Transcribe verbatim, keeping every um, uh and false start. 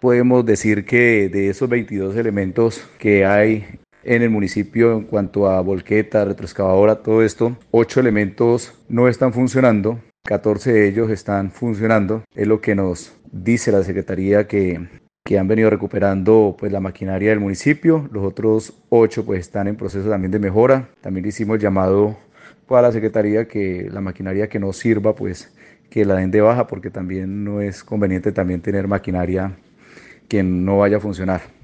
podemos decir que de esos veintidós elementos que hay en el municipio en cuanto a volqueta, retroexcavadora, todo esto, ocho elementos no están funcionando, catorce de ellos están funcionando. Es lo que nos dice la Secretaría que, que han venido recuperando pues la maquinaria del municipio. Los otros ocho pues están en proceso también de mejora. También le hicimos llamado pues, a la Secretaría que la maquinaria que no sirva pues que la den de baja, porque también no es conveniente también tener maquinaria que no vaya a funcionar.